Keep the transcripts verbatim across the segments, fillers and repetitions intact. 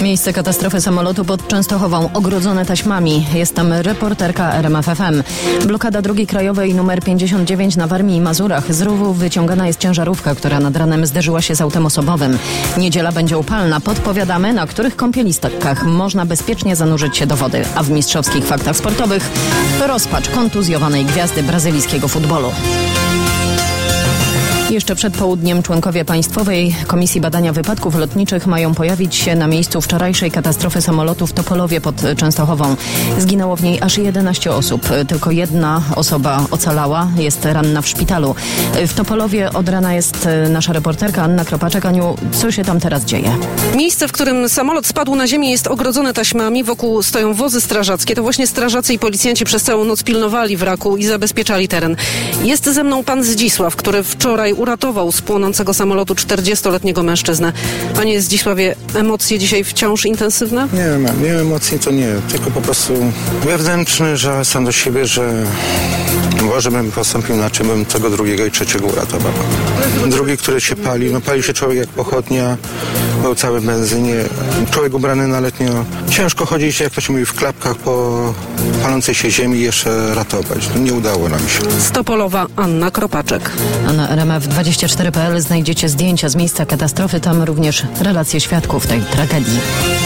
Miejsce katastrofy samolotu pod Częstochową ogrodzone taśmami. Jest tam reporterka R M F F M. Blokada drogi krajowej nr pięćdziesiąt dziewięć na Warmii i Mazurach. Z rowu wyciągana jest ciężarówka, która nad ranem zderzyła się z autem osobowym. Niedziela będzie upalna. Podpowiadamy, na których kąpieliskach można bezpiecznie zanurzyć się do wody. A w mistrzowskich faktach sportowych rozpacz kontuzjowanej gwiazdy brazylijskiego futbolu. Jeszcze przed południem członkowie Państwowej Komisji Badania Wypadków Lotniczych mają pojawić się na miejscu wczorajszej katastrofy samolotu w Topolowie pod Częstochową. Zginęło w niej aż jedenaście osób. Tylko jedna osoba ocalała, jest ranna w szpitalu. W Topolowie od rana jest nasza reporterka Anna Kropaczek. Aniu, co się tam teraz dzieje? Miejsce, w którym samolot spadł na ziemię, jest ogrodzone taśmami. Wokół stoją wozy strażackie. To właśnie strażacy i policjanci przez całą noc pilnowali wraku i zabezpieczali teren. Jest ze mną pan Zdzisław, który wczoraj uratował z płonącego samolotu czterdziestoletniego mężczyznę. Panie Zdzisławie, emocje dzisiaj wciąż intensywne? Nie, nie emocji to nie, tylko po prostu wewnętrzny żal sam do siebie, że może bym postąpił inaczej, bym tego drugiego i trzeciego uratował. Drugi, który się pali, no pali się człowiek jak pochodnia, był cały w benzynie, człowiek ubrany na letnio. Ciężko chodzić, jak to się mówi, w klapkach po palącej się ziemi i jeszcze ratować. Nie udało nam się. Z Topolowa Anna Kropaczek. A na R M F dwadzieścia cztery kropka p l znajdziecie zdjęcia z miejsca katastrofy, tam również relacje świadków tej tragedii.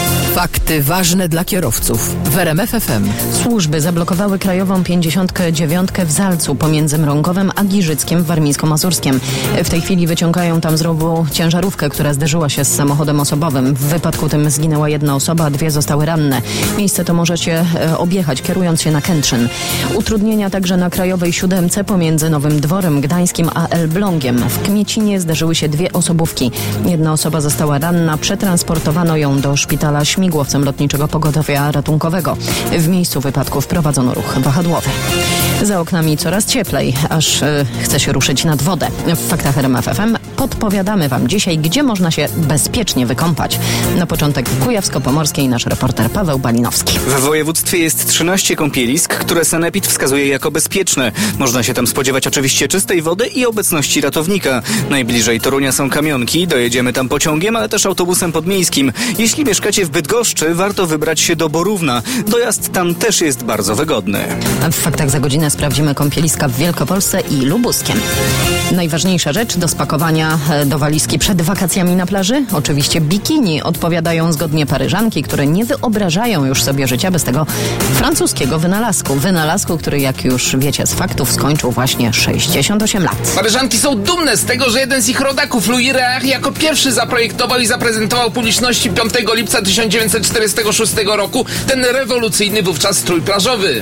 Fakty ważne dla kierowców w R M F F M. Służby zablokowały krajową pięćdziesiąt dziewięć w Zalcu pomiędzy Mrągowem a Giżyckiem w Warmińsko-Mazurskiem. W tej chwili wyciągają tam z rowu ciężarówkę, która zderzyła się z samochodem osobowym. W wypadku tym zginęła jedna osoba, a dwie zostały ranne. Miejsce to możecie objechać, kierując się na Kętrzyn. Utrudnienia także na krajowej siódemce pomiędzy Nowym Dworem Gdańskim a Elblągiem. W Kmiecinie zderzyły się dwie osobówki. Jedna osoba została ranna, przetransportowano ją do szpitala śmigłowcem Lotniczego Pogotowia Ratunkowego. W miejscu wypadku wprowadzono ruch wahadłowy. Za oknami coraz cieplej, aż yy, chce się ruszyć nad wodę. W faktach R M F F M podpowiadamy Wam dzisiaj, gdzie można się bezpiecznie wykąpać. Na początek w Kujawsko-Pomorskiej nasz reporter Paweł Balinowski. W województwie jest trzynaście kąpielisk, które sanepid wskazuje jako bezpieczne. Można się tam spodziewać oczywiście czystej wody i obecności ratownika. Najbliżej Torunia są Kamionki, dojedziemy tam pociągiem, ale też autobusem podmiejskim. Jeśli mieszkacie w Bydgoszczy, warto wybrać się do Borówna. Dojazd tam też jest bardzo wygodny. A w faktach za godzinę sprawdzimy kąpieliska w Wielkopolsce i Lubuskiem. Najważniejsza rzecz do spakowania do walizki przed wakacjami na plaży? Oczywiście bikini. Odpowiadają zgodnie Paryżanki, które nie wyobrażają już sobie życia bez tego francuskiego wynalazku. Wynalazku, który, jak już wiecie z faktów, skończył właśnie sześćdziesiąt osiem lat. Paryżanki są dumne z tego, że jeden z ich rodaków, Louis Réard, jako pierwszy zaprojektował i zaprezentował publiczności piątego lipca tysiąc dziewięćset czterdziestego szóstego roku ten rewolucyjny wówczas strój plażowy.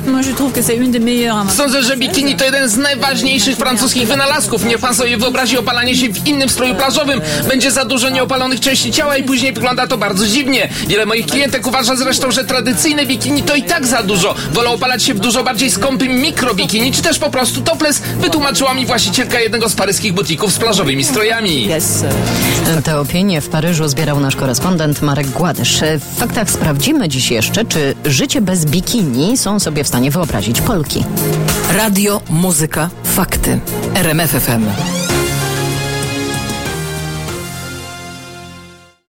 Sądzę, że bikini to jeden z najważniejszych francuskich wynalazków. Niech pan sobie wyobrazi opalanie się w innym stroju plażowym. Będzie za dużo nieopalonych części ciała i później wygląda to bardzo dziwnie. Wiele moich klientek uważa zresztą, że tradycyjne bikini to i tak za dużo. Wolą opalać się w dużo bardziej skąpym mikrobikini, czy też po prostu topless, wytłumaczyła mi właścicielka jednego z paryskich butików z plażowymi strojami. Te opinie w Paryżu zbierał nasz korespondent Marek Gładysz. W faktach sprawdzimy dziś jeszcze, czy życie bez bikini są sobie w stanie wyobrazić Polki. Radio, muzyka, fakty. R M F F M.